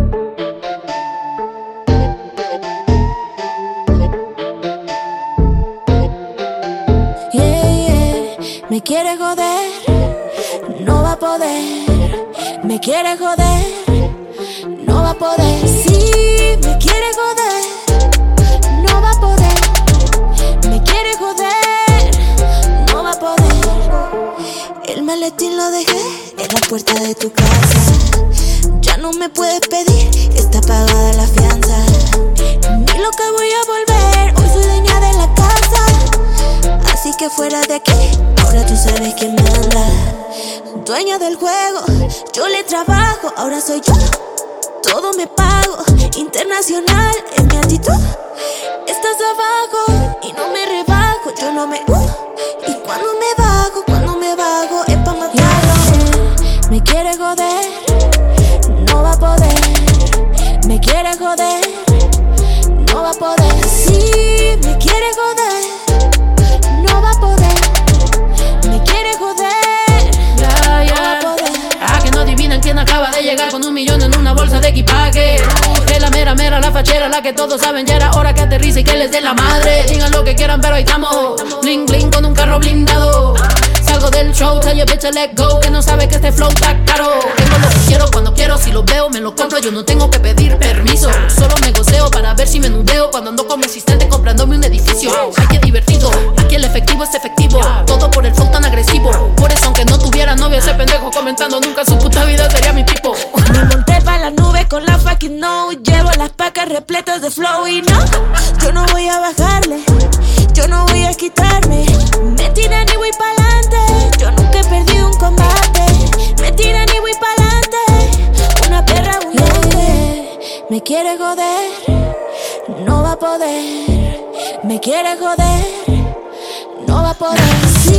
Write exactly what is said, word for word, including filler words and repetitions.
Me quiere joder, no va a poder. Me quiere joder, no va a poder. Sí, me quiere joder, no va a poder. Me quiere joder, no va a poder. El maletín lo dejé en la puerta de tu casa. Ya no me puedes pedir, está pagada la fianza. Ni lo que voy a volver, hoy soy dueña de la casa. Así que fuera de aquí, ahora tú sabes quién manda. Dueña del juego, yo le trabajo, ahora soy yo. Todo me pago, internacional es mi actitud. Estás abajo y no me rebajo, yo no me... Uh, y cuando me bajo, cuando me bajo es pa' matarlo. Me quiere joder, no va a poder. Me quiere joder, no va a poder. Sí, me quiere joder, no va a poder. Me quiere joder, yeah, yeah. no va a poder. Ah, que no adivinan quién acaba de llegar con un millón en una bolsa de equipaje. Es la mera mera, la fachera, la que todos saben. Ya era hora que aterrice y que les dé la madre. Digan lo que quieran, pero ahí estamos. Bling bling con un carro blindado. Salgo del show, tell your bitch to let go. Que no sabe que este flow está caro. Tengo lo que quiero cuando quiero, si lo veo me lo compro. Yo no tengo que pedir permiso, solo me goceo para ver si me nudeo. Cuando ando como asistente comprándome un edificio. Ay, qué divertido, aquí el efectivo es efectivo. Todo por el flow tan agresivo. Por eso aunque no tuviera novia, ese pendejo comentando nunca su puta vida sería mi tipo. Me monté pa' la nube con la fucking no. Llevo las pacas repletas de flow y no, yo no voy a bajarle, yo no voy a quitarme. Me tiran y voy pa'lante, yo nunca he perdido un combate. Me tiran y voy pa'lante, una perra huyente. Me quiere joder, no va a poder. Me quiere joder, no va a poder. Sí,